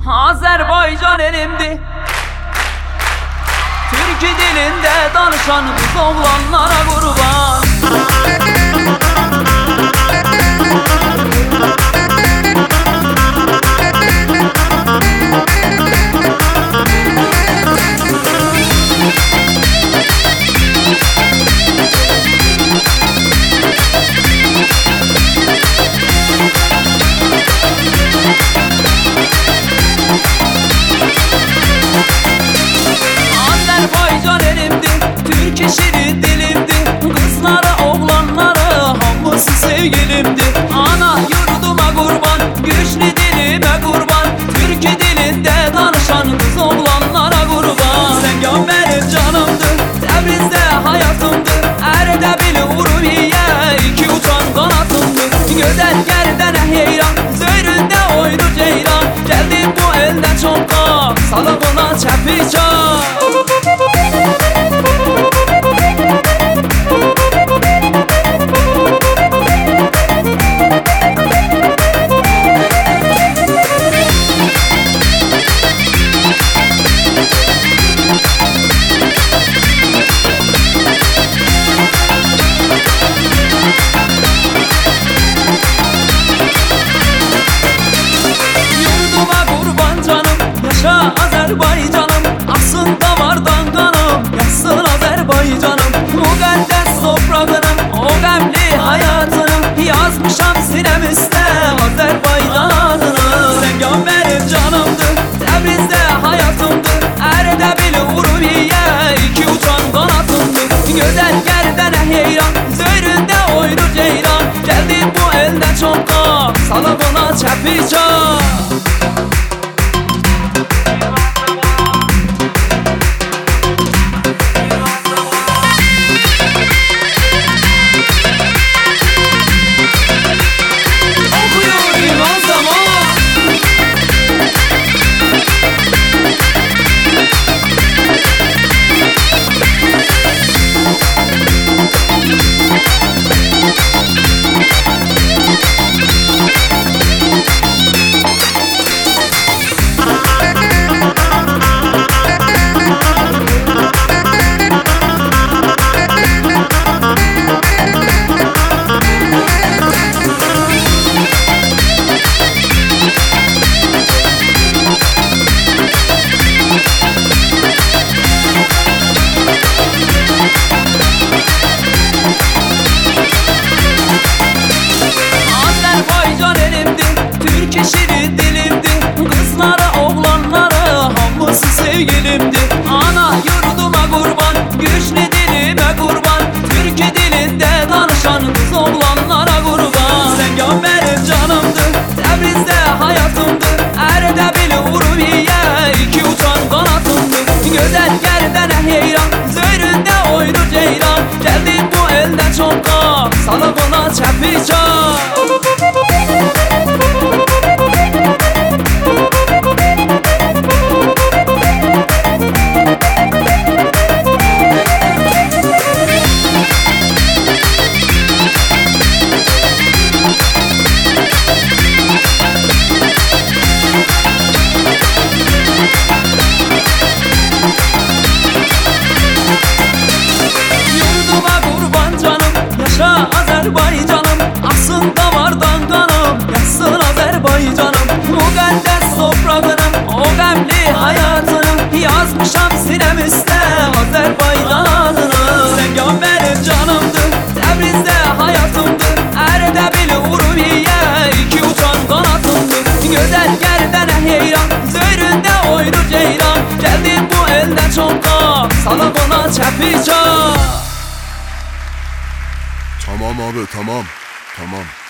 Azerbaycan elimdi. Türkü dilinde danışan kız oğlanlara kurban. Azerbaycan elimdi, Türk şirin dilimdi. Kızlara oğlanlara hamısı sevgilimdi. Ana yurduma kurban, güçlü dilime kurban. Türk dilinde danışan kız oğlanlara kurban. Sen benim canımdı, Təbrizdə hayatımdı. Ərdəbil Urmiyə iki uçan kanatımdı. Gözəl gərdənə heyran, Zöyründə oydu ceyran. Gəldim bu eldə çoxqa, salıb ona çəpican. Azerbaycanım, aksın damardan kanım, yatsın Azerbaycanım. Müqəddəs toprağının, o qəmli hayatını yazmışam sinemizdə Azerbaycan adını. Sen benim canımdı, Təbrizdə hayatımdı. Ərdəbil Urmiyə iki uçan kanatımdı. Gözəl gərdənə heyran, Zöyründə oydu ceyran. Gəldim bu eldə çoxqa, salıb ona çəpican. Şirin dilimdi, kızlara oğlanlara hamısı sevgilimdi. Ana yurduma kurban, güçlü dilime kurban. Türk dilinde danışan kız oğlanlara kurban. Sen benim canımdı, Təbrizdə hayatımdı. Ərdəbil Urmiyə iki uçan kanatımdı. Gözəl gərdənə heyran, Zöyründə oydu ceyran. Gəldim bu eldə çoxqa, salıb ona çəpican. Azerbaycanım, aksın damardan kanım, yatsın Azerbaycanım. Müqəddəs toprağının, o qəmli hayatını yazmışam sinemizdə Azerbaycan adını. Sen benim canımdı, Təbrizdə hayatımdı. Ərdəbil Urmiyə iki uçan kanatımdı. Gözəl gərdənə heyran, Zöyründə oydu ceyran. Gəldim bu eldə çoxqa, salıb ona çəpican. Tamam abi, tamam.